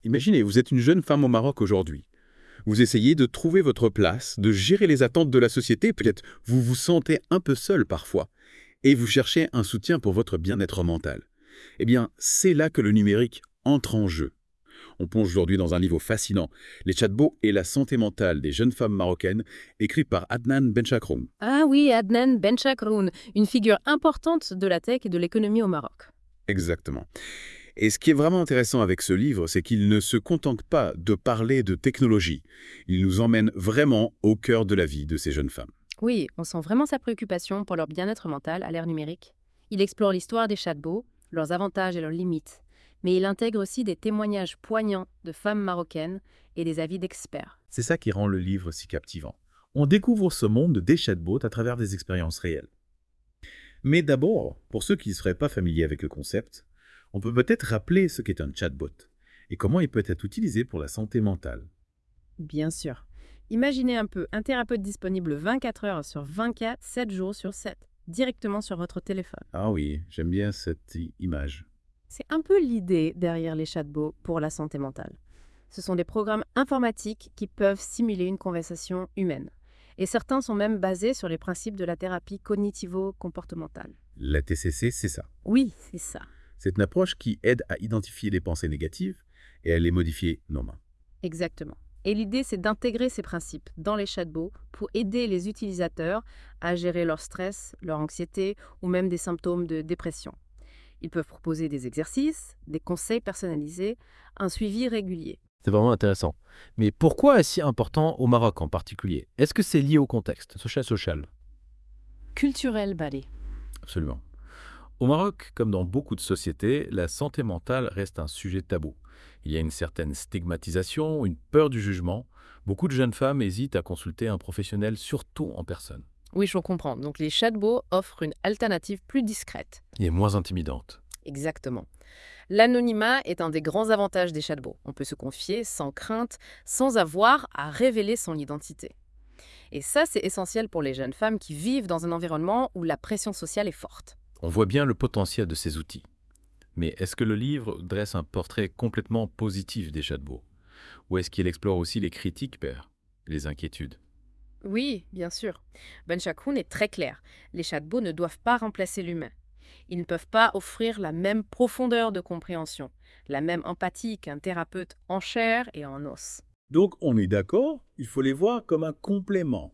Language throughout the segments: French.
Imaginez, vous êtes une jeune femme au Maroc aujourd'hui. Vous essayez de trouver votre place, de gérer les attentes de la société, peut-être vous vous sentez un peu seul parfois, et vous cherchez un soutien pour votre bien-être mental. Eh bien, c'est là que le numérique entre en jeu. On plonge aujourd'hui dans un livre fascinant, Les chatbots et la santé mentale des jeunes femmes marocaines, écrit par Adnan Benchakroun. Ah oui, Adnan Benchakroun, une figure importante de la tech et de l'économie au Maroc. Exactement. Et ce qui est vraiment intéressant avec ce livre, c'est qu'il ne se contente pas de parler de technologie. Il nous emmène vraiment au cœur de la vie de ces jeunes femmes. Oui, on sent vraiment sa préoccupation pour leur bien-être mental à l'ère numérique. Il explore l'histoire des chatbots, leurs avantages et leurs limites. Mais il intègre aussi des témoignages poignants de femmes marocaines et des avis d'experts. C'est ça qui rend le livre si captivant. On découvre ce monde des chatbots à travers des expériences réelles. Mais d'abord, pour ceux qui ne seraient pas familiers avec le concept, on peut peut-être rappeler ce qu'est un chatbot et comment il peut être utilisé pour la santé mentale. Bien sûr. Imaginez un peu un thérapeute disponible 24 heures sur 24, 7 jours sur 7, directement sur votre téléphone. Ah oui, j'aime bien cette image. C'est un peu l'idée derrière les chatbots pour la santé mentale. Ce sont des programmes informatiques qui peuvent simuler une conversation humaine. Et certains sont même basés sur les principes de la thérapie cognitivo-comportementale. La TCC, c'est ça. Oui, c'est ça. C'est une approche qui aide à identifier les pensées négatives et à les modifier nommément. Exactement. Et l'idée, c'est d'intégrer ces principes dans les chatbots pour aider les utilisateurs à gérer leur stress, leur anxiété ou même des symptômes de dépression. Ils peuvent proposer des exercices, des conseils personnalisés, un suivi régulier. C'est vraiment intéressant. Mais pourquoi est-ce si important au Maroc en particulier? Est-ce que c'est lié au contexte social? Culturel, Balé. Absolument. Au Maroc, comme dans beaucoup de sociétés, la santé mentale reste un sujet tabou. Il y a une certaine stigmatisation, une peur du jugement. Beaucoup de jeunes femmes hésitent à consulter un professionnel, surtout en personne. Oui, je comprends. Donc les chatbots offrent une alternative plus discrète. Et moins intimidante. Exactement. L'anonymat est un des grands avantages des chatbots. On peut se confier sans crainte, sans avoir à révéler son identité. Et ça, c'est essentiel pour les jeunes femmes qui vivent dans un environnement où la pression sociale est forte. On voit bien le potentiel de ces outils. Mais est-ce que le livre dresse un portrait complètement positif des chatbots? Ou est-ce qu'il explore aussi les critiques, père, les inquiétudes? Oui, bien sûr. Ben Chakoun est très clair. Les chatbots ne doivent pas remplacer l'humain. Ils ne peuvent pas offrir la même profondeur de compréhension, la même empathie qu'un thérapeute en chair et en os. Donc on est d'accord, il faut les voir comme un complément.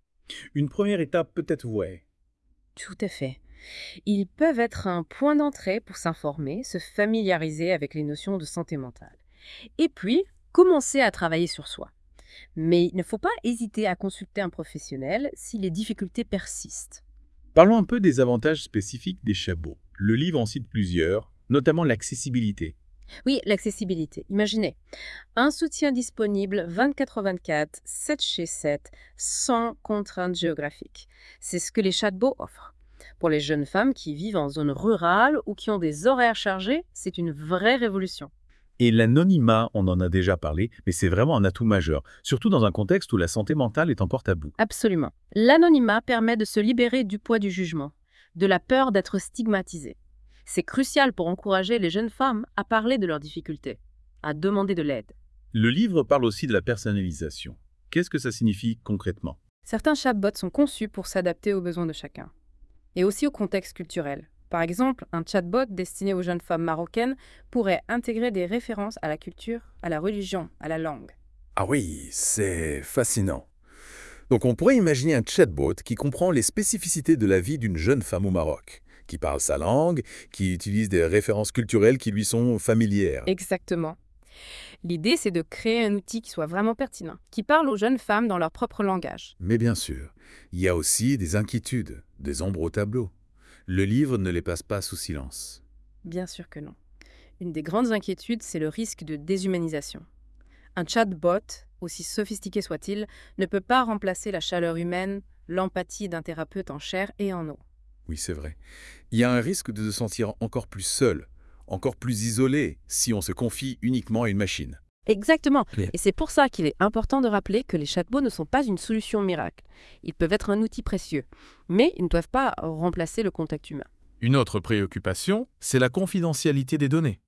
Une première étape peut-être, ouais. Tout à fait. Ils peuvent être un point d'entrée pour s'informer, se familiariser avec les notions de santé mentale. Et puis, commencer à travailler sur soi. Mais il ne faut pas hésiter à consulter un professionnel si les difficultés persistent. Parlons un peu des avantages spécifiques des chatbots. Le livre en cite plusieurs, notamment l'accessibilité. Oui, l'accessibilité. Imaginez, un soutien disponible 24/24, 7 chez 7, sans contraintes géographiques. C'est ce que les chatbots offrent. Pour les jeunes femmes qui vivent en zone rurale ou qui ont des horaires chargés, c'est une vraie révolution. Et l'anonymat, on en a déjà parlé, mais c'est vraiment un atout majeur, surtout dans un contexte où la santé mentale est encore tabou. Absolument. L'anonymat permet de se libérer du poids du jugement, de la peur d'être stigmatisée. C'est crucial pour encourager les jeunes femmes à parler de leurs difficultés, à demander de l'aide. Le livre parle aussi de la personnalisation. Qu'est-ce que ça signifie concrètement? Certains chatbots sont conçus pour s'adapter aux besoins de chacun, et aussi au contexte culturel. Par exemple, un chatbot destiné aux jeunes femmes marocaines pourrait intégrer des références à la culture, à la religion, à la langue. Ah oui, c'est fascinant. Donc on pourrait imaginer un chatbot qui comprend les spécificités de la vie d'une jeune femme au Maroc, qui parle sa langue, qui utilise des références culturelles qui lui sont familières. Exactement. L'idée, c'est de créer un outil qui soit vraiment pertinent, qui parle aux jeunes femmes dans leur propre langage. Mais bien sûr, il y a aussi des inquiétudes, des ombres au tableau. Le livre ne les passe pas sous silence. Bien sûr que non. Une des grandes inquiétudes, c'est le risque de déshumanisation. Un chatbot, aussi sophistiqué soit-il, ne peut pas remplacer la chaleur humaine, l'empathie d'un thérapeute en chair et en eau. Oui, c'est vrai. Il y a un risque de se sentir encore plus seul, encore plus isolé, si on se confie uniquement à une machine. Exactement. Clair. Et c'est pour ça qu'il est important de rappeler que les chatbots ne sont pas une solution miracle. Ils peuvent être un outil précieux, mais ils ne doivent pas remplacer le contact humain. Une autre préoccupation, c'est la confidentialité des données.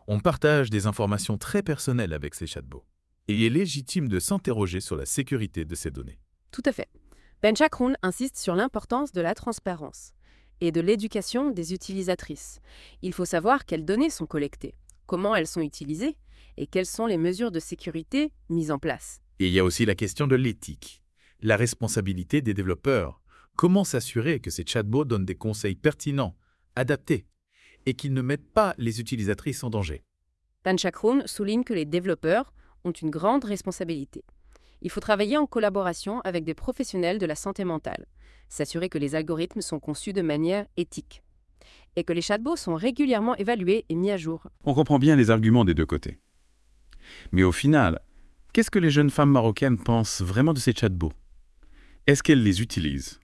On partage des informations très personnelles avec ces chatbots. Et il est légitime de s'interroger sur la sécurité de ces données. Tout à fait. Ben Chakroun insiste sur l'importance de la transparence et de l'éducation des utilisatrices. Il faut savoir quelles données sont collectées, comment elles sont utilisées et quelles sont les mesures de sécurité mises en place. Et il y a aussi la question de l'éthique, la responsabilité des développeurs. Comment s'assurer que ces chatbots donnent des conseils pertinents, adaptés, et qu'ils ne mettent pas les utilisatrices en danger? Ben Chakroun souligne que les développeurs ont une grande responsabilité. Il faut travailler en collaboration avec des professionnels de la santé mentale, s'assurer que les algorithmes sont conçus de manière éthique et que les chatbots sont régulièrement évalués et mis à jour. On comprend bien les arguments des deux côtés. Mais au final, qu'est-ce que les jeunes femmes marocaines pensent vraiment de ces chatbots? Est-ce qu'elles les utilisent?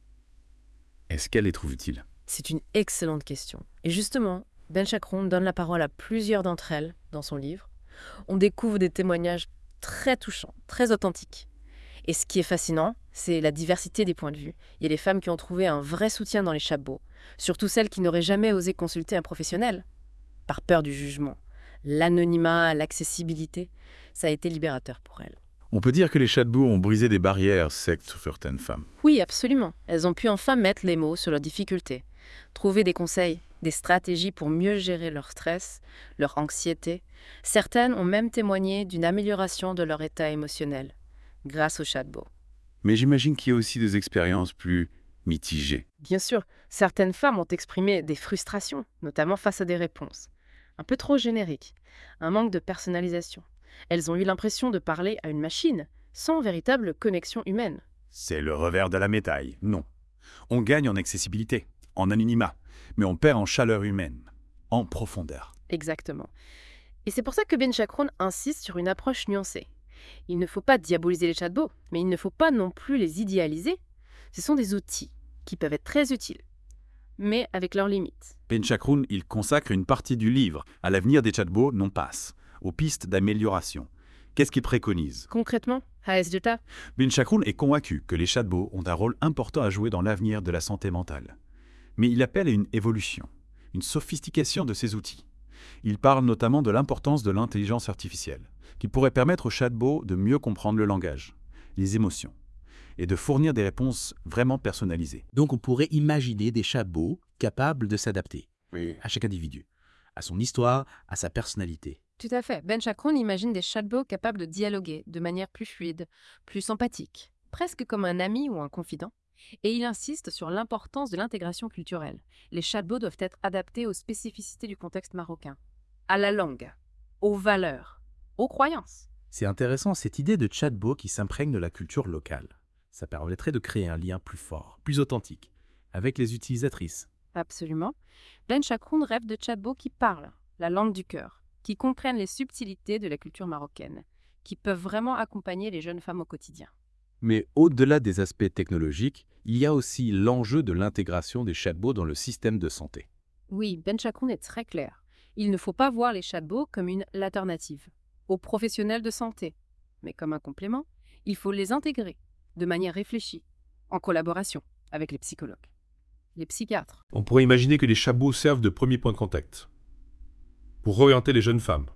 Est-ce qu'elles les trouvent utiles? C'est une excellente question. Et justement, Ben Chakroun donne la parole à plusieurs d'entre elles dans son livre. On découvre des témoignages très touchants, très authentiques. Et ce qui est fascinant, c'est la diversité des points de vue. Il y a des femmes qui ont trouvé un vrai soutien dans les chatbots, surtout celles qui n'auraient jamais osé consulter un professionnel, par peur du jugement. L'anonymat, l'accessibilité, ça a été libérateur pour elles. On peut dire que les chatbots ont brisé des barrières sectes sur certaines femmes. Oui, absolument. Elles ont pu enfin mettre les mots sur leurs difficultés, trouver des conseils, des stratégies pour mieux gérer leur stress, leur anxiété. Certaines ont même témoigné d'une amélioration de leur état émotionnel grâce au chatbot. Mais j'imagine qu'il y a aussi des expériences plus mitigées. Bien sûr, certaines femmes ont exprimé des frustrations, notamment face à des réponses un peu trop génériques, un manque de personnalisation. Elles ont eu l'impression de parler à une machine, sans véritable connexion humaine. C'est le revers de la médaille, non. On gagne en accessibilité, en anonymat, mais on perd en chaleur humaine, en profondeur. Exactement. Et c'est pour ça que Ben Chakroun insiste sur une approche nuancée. Il ne faut pas diaboliser les chatbots, mais il ne faut pas non plus les idéaliser. Ce sont des outils qui peuvent être très utiles, mais avec leurs limites. Ben Chakroun, il consacre une partie du livre à l'avenir des chatbots non passe, aux pistes d'amélioration. Qu'est-ce qu'il préconise? Concrètement, HSJTA, Ben Chakroun est convaincu que les chatbots ont un rôle important à jouer dans l'avenir de la santé mentale. Mais il appelle à une évolution, une sophistication de ces outils. Il parle notamment de l'importance de l'intelligence artificielle, qui pourrait permettre aux chatbots de mieux comprendre le langage, les émotions, et de fournir des réponses vraiment personnalisées. Donc on pourrait imaginer des chatbots capables de s'adapter Oui. à chaque individu, à son histoire, à sa personnalité. tout à fait. Ben Chakroun imagine des chatbots capables de dialoguer de manière plus fluide, plus empathique, presque comme un ami ou un confident. Et il insiste sur l'importance de l'intégration culturelle. Les chatbots doivent être adaptés aux spécificités du contexte marocain, à la langue, aux valeurs, aux croyances. C'est intéressant cette idée de chatbot qui s'imprègne de la culture locale. Ça permettrait de créer un lien plus fort, plus authentique, avec les utilisatrices. Absolument. Ben Chakroun rêve de chatbots qui parlent la langue du cœur, qui comprennent les subtilités de la culture marocaine, qui peuvent vraiment accompagner les jeunes femmes au quotidien. Mais au-delà des aspects technologiques, il y a aussi l'enjeu de l'intégration des chatbots dans le système de santé. Oui, Ben Chakroun est très clair. Il ne faut pas voir les chatbots comme une alternative aux professionnels de santé, mais comme un complément. Il faut les intégrer de manière réfléchie, en collaboration avec les psychologues, les psychiatres. On pourrait imaginer que les chatbots servent de premier point de contact pour orienter les jeunes femmes.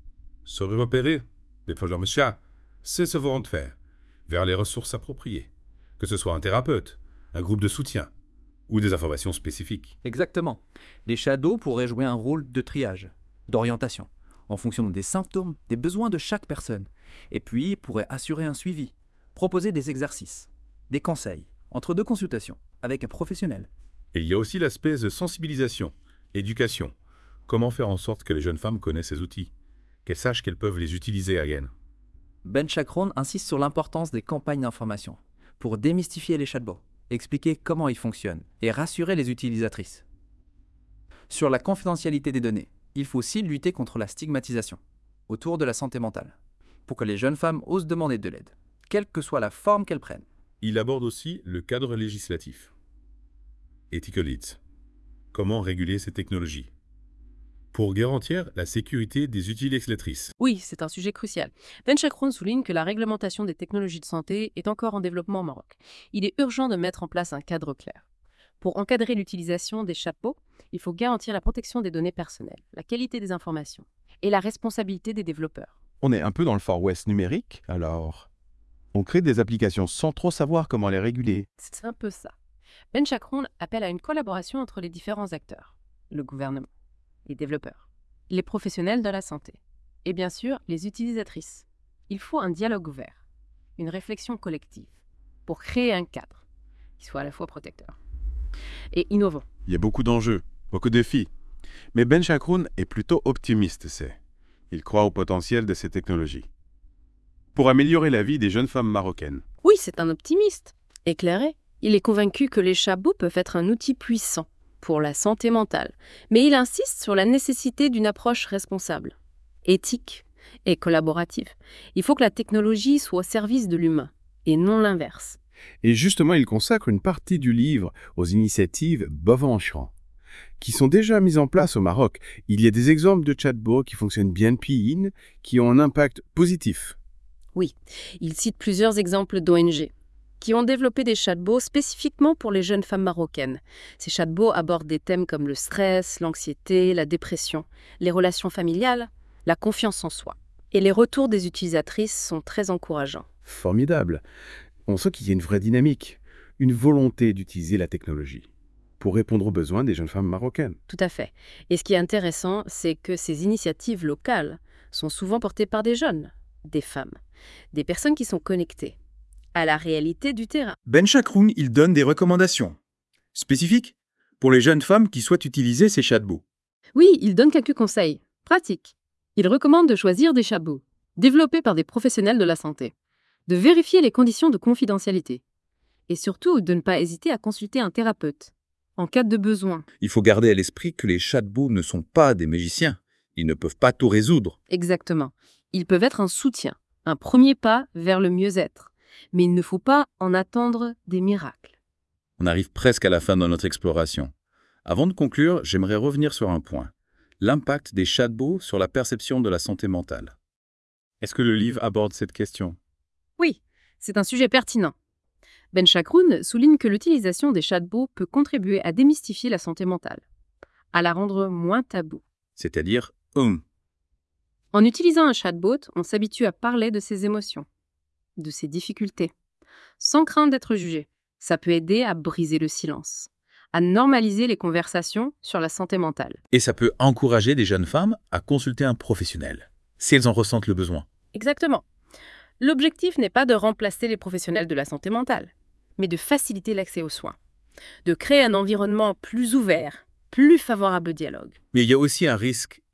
Se repérer, des fois, monsieur, c'est ce vont de faire, vers les ressources appropriées, que ce soit un thérapeute, un groupe de soutien ou des informations spécifiques. Exactement. Les chatbots pourraient jouer un rôle de triage, d'orientation, en fonction des symptômes, des besoins de chaque personne. Et puis, pourraient assurer un suivi, proposer des exercices, des conseils, entre deux consultations, avec un professionnel. Et il y a aussi l'aspect de sensibilisation, éducation. Comment faire en sorte que les jeunes femmes connaissent ces outils, qu'elles sachent qu'elles peuvent les utiliser again. Ben Chakroun insiste sur l'importance des campagnes d'information pour démystifier les chatbots, expliquer comment ils fonctionnent et rassurer les utilisatrices. Sur la confidentialité des données, il faut aussi lutter contre la stigmatisation autour de la santé mentale, pour que les jeunes femmes osent demander de l'aide, quelle que soit la forme qu'elles prennent. Il aborde aussi le cadre législatif. Ethical Leads. Comment réguler ces technologies pour garantir la sécurité des utilisatrices. Oui, c'est un sujet crucial. Ben Chakroun souligne que la réglementation des technologies de santé est encore en développement au Maroc. Il est urgent de mettre en place un cadre clair. Pour encadrer l'utilisation des chatbots, il faut garantir la protection des données personnelles, la qualité des informations et la responsabilité des développeurs. On est un peu dans le Far West numérique, alors on crée des applications sans trop savoir comment les réguler. C'est un peu ça. Ben Chakroun appelle à une collaboration entre les différents acteurs, le gouvernement, les développeurs, les professionnels de la santé et bien sûr les utilisatrices. Il faut un dialogue ouvert, une réflexion collective pour créer un cadre qui soit à la fois protecteur et innovant. Il y a beaucoup d'enjeux, beaucoup de défis. Mais Ben Chakroun est plutôt optimiste, c'est. Il croit au potentiel de ces technologies. Pour améliorer la vie des jeunes femmes marocaines. Oui, c'est un optimiste. Éclairé, il est convaincu que les chatbots peuvent être un outil puissant pour la santé mentale, mais il insiste sur la nécessité d'une approche responsable, éthique et collaborative. Il faut que la technologie soit au service de l'humain et non l'inverse. Et justement, il consacre une partie du livre aux initiatives Bovenchran, qui sont déjà mises en place au Maroc. Il y a des exemples de chatbots qui fonctionnent bien depuis In, qui ont un impact positif. Oui, il cite plusieurs exemples d'ONG qui ont développé des chatbots spécifiquement pour les jeunes femmes marocaines. Ces chatbots abordent des thèmes comme le stress, l'anxiété, la dépression, les relations familiales, la confiance en soi. Et les retours des utilisatrices sont très encourageants. Formidable. On sent qu'il y a une vraie dynamique, une volonté d'utiliser la technologie pour répondre aux besoins des jeunes femmes marocaines. Tout à fait. Et ce qui est intéressant, c'est que ces initiatives locales sont souvent portées par des jeunes, des femmes, des personnes qui sont connectées à la réalité du terrain. Ben Chakroun, il donne des recommandations spécifiques pour les jeunes femmes qui souhaitent utiliser ces chatbots. Oui, il donne quelques conseils pratiques. Il recommande de choisir des chatbots développés par des professionnels de la santé, de vérifier les conditions de confidentialité et surtout de ne pas hésiter à consulter un thérapeute en cas de besoin. Il faut garder à l'esprit que les chatbots ne sont pas des magiciens. Ils ne peuvent pas tout résoudre. Exactement. Ils peuvent être un soutien, un premier pas vers le mieux-être. Mais il ne faut pas en attendre des miracles. On arrive presque à la fin de notre exploration. Avant de conclure, j'aimerais revenir sur un point. L'impact des chatbots sur la perception de la santé mentale. Est-ce que le livre aborde cette question? Oui, c'est un sujet pertinent. Ben Chakroun souligne que l'utilisation des chatbots peut contribuer à démystifier la santé mentale, à la rendre moins taboue. C'est-à-dire, En utilisant un chatbot, on s'habitue à parler de ses émotions, de ses difficultés, sans crainte d'être jugé. Ça peut aider à briser le silence, à normaliser les conversations sur la santé mentale. Et ça peut encourager des jeunes femmes à consulter un professionnel, si elles en ressentent le besoin. Exactement. L'objectif n'est pas de remplacer les professionnels de la santé mentale, mais de faciliter l'accès aux soins, de créer un environnement plus ouvert, plus favorable au dialogue. Mais il y a aussi un risque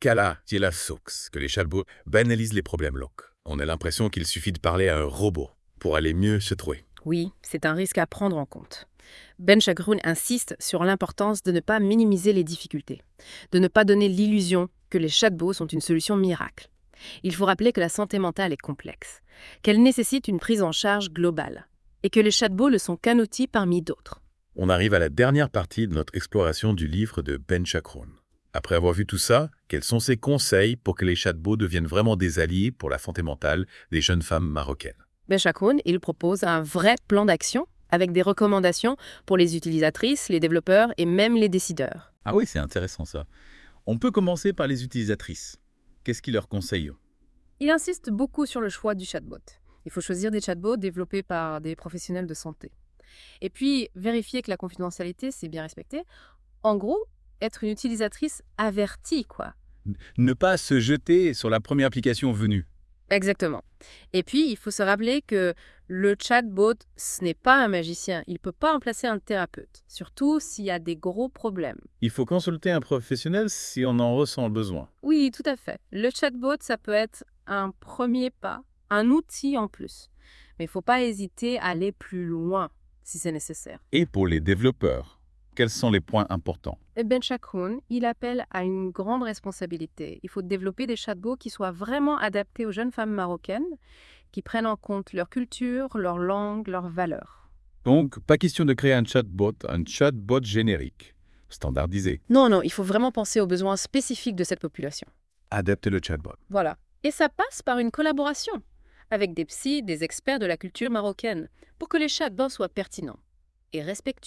que les chatbots banalisent les problèmes locaux. On a l'impression qu'il suffit de parler à un robot pour aller mieux se trouver. Oui, c'est un risque à prendre en compte. Ben Chakroun insiste sur l'importance de ne pas minimiser les difficultés, de ne pas donner l'illusion que les chatbots sont une solution miracle. Il faut rappeler que la santé mentale est complexe, qu'elle nécessite une prise en charge globale, et que les chatbots ne sont qu'un outil parmi d'autres. On arrive à la dernière partie de notre exploration du livre de Ben Chakroun. Après avoir vu tout ça, quels sont ses conseils pour que les chatbots deviennent vraiment des alliés pour la santé mentale des jeunes femmes marocaines? Ben Chakroun, il propose un vrai plan d'action avec des recommandations pour les utilisatrices, les développeurs et même les décideurs. Ah oui, c'est intéressant ça. On peut commencer par les utilisatrices. Qu'est-ce qu'il leur conseille? Il insiste beaucoup sur le choix du chatbot. Il faut choisir des chatbots développés par des professionnels de santé. Et puis, vérifier que la confidentialité, c'est bien respecté. En gros, être une utilisatrice avertie, quoi. Ne pas se jeter sur la première application venue. Exactement. Et puis, il faut se rappeler que le chatbot, ce n'est pas un magicien. Il ne peut pas remplacer un thérapeute, surtout s'il y a des gros problèmes. Il faut consulter un professionnel si on en ressent le besoin. Oui, tout à fait. Le chatbot, ça peut être un premier pas, un outil en plus. Mais il ne faut pas hésiter à aller plus loin si c'est nécessaire. Et pour les développeurs, quels sont les points importants? Ben Chakroun, il appelle à une grande responsabilité. Il faut développer des chatbots qui soient vraiment adaptés aux jeunes femmes marocaines, qui prennent en compte leur culture, leur langue, leurs valeurs. Donc, pas question de créer un chatbot générique, standardisé. Non, il faut vraiment penser aux besoins spécifiques de cette population. Adapter le chatbot. Voilà. Et ça passe par une collaboration avec des psys, des experts de la culture marocaine, pour que les chatbots soient pertinents et respectueux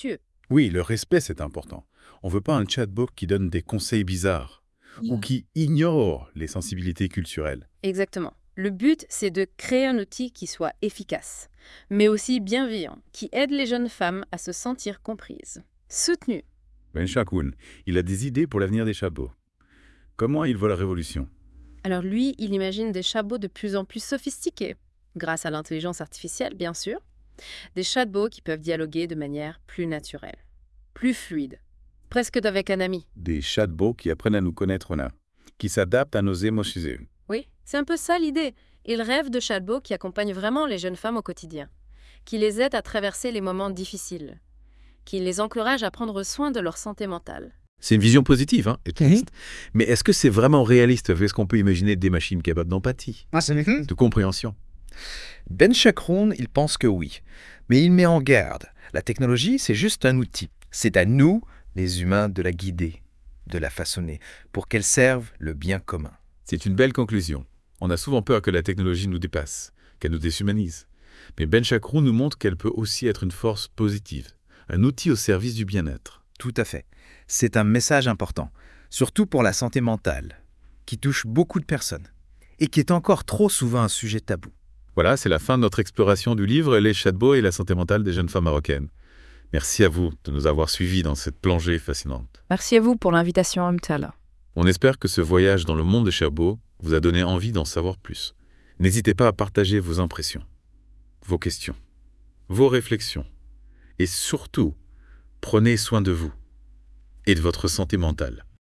Oui, le respect, c'est important. On ne veut pas un chatbot qui donne des conseils bizarres ou qui ignore les sensibilités culturelles. Exactement. Le but, c'est de créer un outil qui soit efficace, mais aussi bienveillant, qui aide les jeunes femmes à se sentir comprises, soutenues. Ben Chakoun, il a des idées pour l'avenir des chatbots. Comment il voit la révolution? Alors lui, il imagine des chatbots de plus en plus sophistiqués, grâce à l'intelligence artificielle, bien sûr. Des chatbots qui peuvent dialoguer de manière plus naturelle, plus fluide, presque d'avec un ami. Des chatbots qui apprennent à nous connaître, qui s'adaptent à nos émotions. Oui, c'est un peu ça l'idée. Il rêve de chatbots qui accompagnent vraiment les jeunes femmes au quotidien, qui les aident à traverser les moments difficiles, qui les encouragent à prendre soin de leur santé mentale. C'est une vision positive, hein, et triste. Mais est-ce que c'est vraiment réaliste? Est-ce qu'on peut imaginer des machines capables d'empathie, de compréhension? Ben Chakroun, il pense que oui. Mais il met en garde. La technologie, c'est juste un outil. C'est à nous, les humains, de la guider, de la façonner, pour qu'elle serve le bien commun. C'est une belle conclusion. On a souvent peur que la technologie nous dépasse, qu'elle nous déshumanise. Mais Ben Chakroun nous montre qu'elle peut aussi être une force positive, un outil au service du bien-être. Tout à fait. C'est un message important, surtout pour la santé mentale, qui touche beaucoup de personnes et qui est encore trop souvent un sujet tabou. Voilà, c'est la fin de notre exploration du livre « Les chatbots et la santé mentale des jeunes femmes marocaines ». Merci à vous de nous avoir suivis dans cette plongée fascinante. Merci à vous pour l'invitation, Amtala. On espère que ce voyage dans le monde des chatbots vous a donné envie d'en savoir plus. N'hésitez pas à partager vos impressions, vos questions, vos réflexions. Et surtout, prenez soin de vous et de votre santé mentale.